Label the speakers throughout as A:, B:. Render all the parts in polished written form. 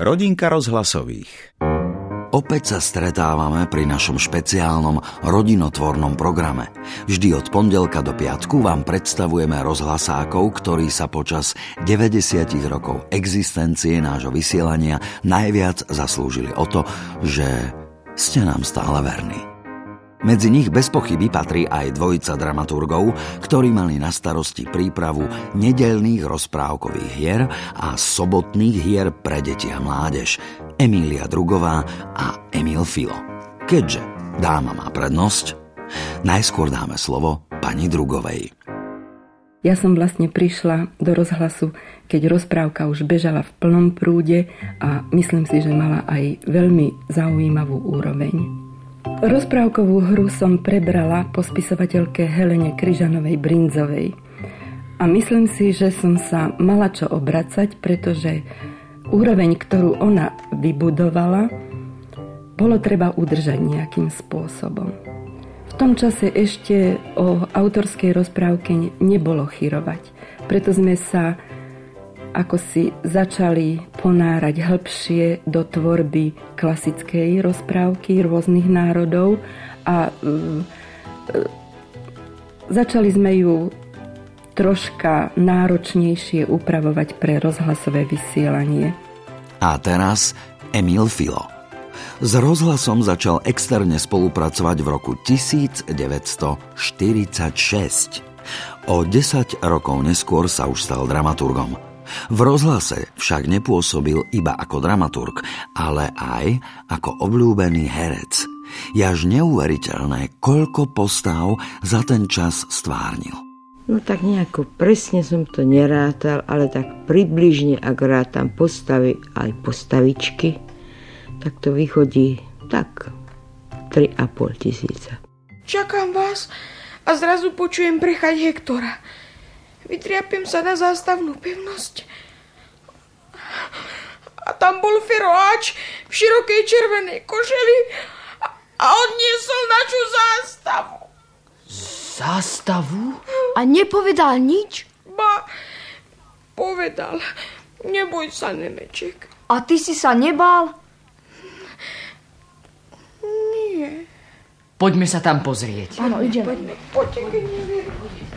A: Rodinka rozhlasových.
B: Opäť sa stretávame pri našom špeciálnom rodinotvornom programe. Vždy od pondelka do piatku vám predstavujeme rozhlasákov, ktorí sa počas 90 rokov existencie nášho vysielania najviac zaslúžili o to, že ste nám stále verní. Medzi nich bez pochyby patrí aj dvojica dramaturgov, ktorí mali na starosti prípravu nedeľných rozprávkových hier a sobotných hier pre deti a mládež, Emília Drugová a Emil Filo. Keďže dáma má prednosť, najskôr dáme slovo pani Drugovej.
C: Ja som vlastne prišla do rozhlasu, keď rozprávka už bežala v plnom prúde a myslím si, že mala aj veľmi zaujímavú úroveň. Rozprávkovú hru som prebrala po spisovateľke Helene Kryžanovej-Brindzovej. A myslím si, že som sa mala čo obracať, pretože úroveň, ktorú ona vybudovala, bolo treba udržať nejakým spôsobom. V tom čase ešte o autorskej rozprávke nebolo chyrovať. Preto sme sa ako si začali ponárať hĺbšie do tvorby klasickej rozprávky rôznych národov a začali sme ju troška náročnejšie upravovať pre rozhlasové vysielanie.
B: A teraz Emil Filo. S rozhlasom začal externe spolupracovať v roku 1946. O 10 rokov neskôr sa už stal dramaturgom. V rozhlase však nepôsobil iba ako dramaturg, ale aj ako obľúbený herec. Je až neuveriteľné, koľko postav za ten čas stvárnil.
D: No tak nejako presne som to nerátal, ale tak približne, ak rátam postavy aj postavičky, tak to vychodí tak 3,5 tisíca.
E: Čakám vás a zrazu počujem prechať Hektora. Vytriapim sa na zástavnú pevnosť. A tam bol feroáč v širokej červenej košeli a odniesol našu zástavu.
F: Zástavu? A nepovedal nič?
E: Ba, povedal. Neboj sa, Nemeček.
F: A ty si sa nebál?
E: Nie.
F: Poďme sa tam pozrieť.
E: Áno, ideme. Poďte, keď neviem.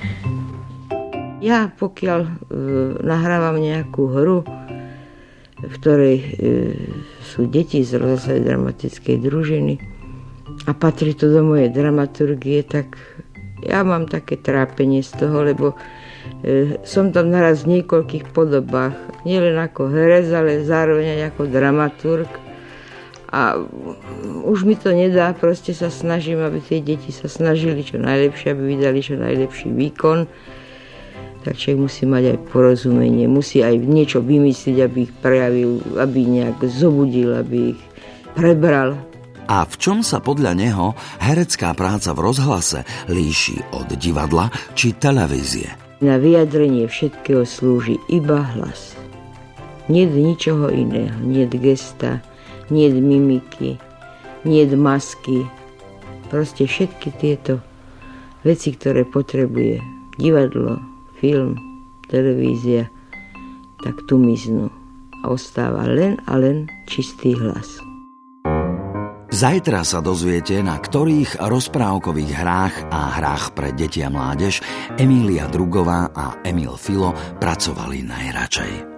D: Ja pokiaľ nahrávam nejakú hru, v ktorej sú deti z rozhlasovej dramatickej družiny a patrí to do mojej dramaturgie, tak ja mám také trápenie z toho, lebo som tam naraz v niekoľkých podobách, nielen ako herec, ale zároveň aj ako dramaturg. A už mi to nedá, proste sa snažím, aby tie deti sa snažili čo najlepšie, aby vydali čo najlepší výkon. Tak človek musí mať aj porozumenie, musí aj niečo vymyslieť, aby ich prejavil, aby nejak zobudil, aby ich prebral.
B: A v čom sa podľa neho herecká práca v rozhlase líši od divadla či televízie?
D: Na vyjadrenie všetkého slúži iba hlas. Niet ničoho iného, niet gesta, niet mimiky, niet masky. Proste všetky tieto veci, ktoré potrebuje divadlo, film, televízia, tak tu miznú a ostáva len a len čistý hlas.
B: Zajtra sa dozviete, na ktorých rozprávkových hrách a hrách pre deti a mládež Emília Drugová a Emil Filo pracovali najradšej.